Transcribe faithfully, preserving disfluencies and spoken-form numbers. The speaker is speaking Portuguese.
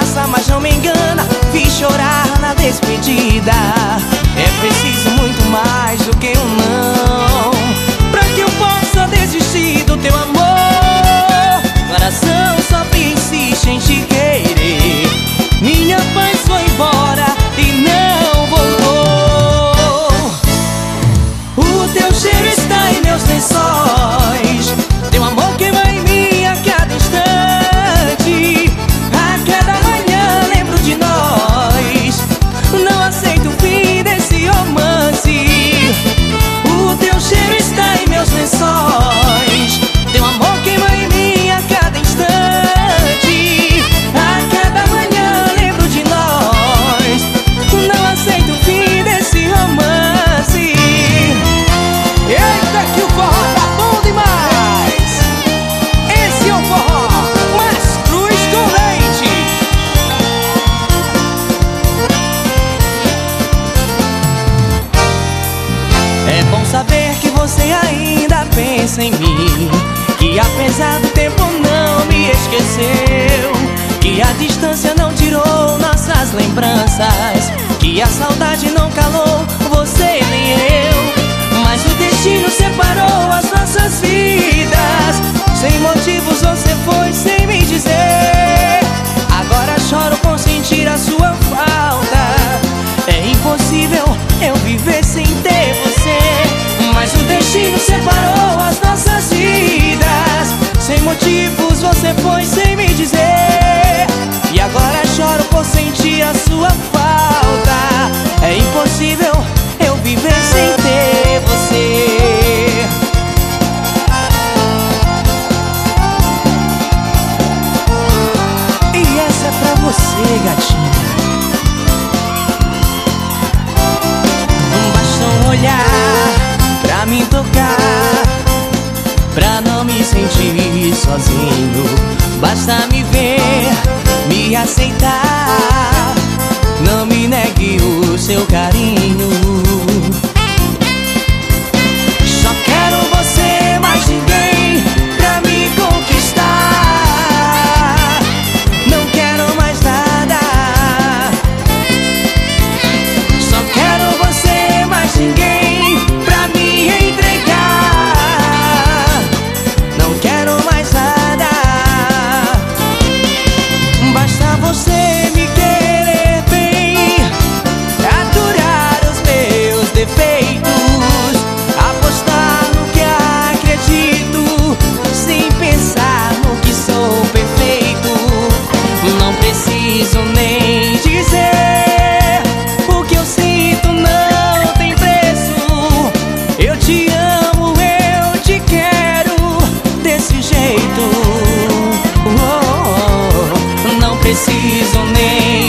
passa, mas não me engana. Fiz chorar na despedida. É preciso muito mais do que um não pra que eu possa desistir do teu amor. Coração sofre e insiste em te querer. Minha paz foi embora e não voltou. O teu cheiro está em meus lençóis. Teu amor queima em mim a cada instante. A cada manhã lembro de nós. Não aceito o fim desse romance. O teu cheiro está em meus lençóis. Teu amor queima em mim a cada instante. A cada manhã lembro de nós. Não aceito o fim desse romance. Eita, que o forró tá bom demais. Esse é o forró mais cruz com leite. É bom saber que você ainda pensa em mim, que apesar do tempo não me esqueceu, que a distância não tirou nossas lembranças, que a saudade não calou você nem eu. Mas o destino separou as nossas vidas. Sem motivos você foi sem me dizer. Agora choro por sentir a sua falta. É impossível eu viver sem ter você. Mas o destino separou as nossas vidas. Sem motivos você foi sem me dizer. E agora choro por sentir a sua falta. É impossível eu viver sem ter você. E essa é pra você, gatinha. Basta um olhar pra me tocar, pra não me sentir sozinho. Basta me ver, me aceitar. Não me negue o seu carinho. Só quero você, mais ninguém pra me conquistar. Não quero mais nada. Só quero você, mais ninguém pra me entregar. Não quero mais nada. Basta você me querer bem, aturar os meus defeitos, apostar no que acredito, sem pensar no que sou perfeito. Não preciso nem dizer, o que eu sinto não tem preço. Eu te amo, eu te quero desse jeito. Oh, oh, oh. Não preciso nem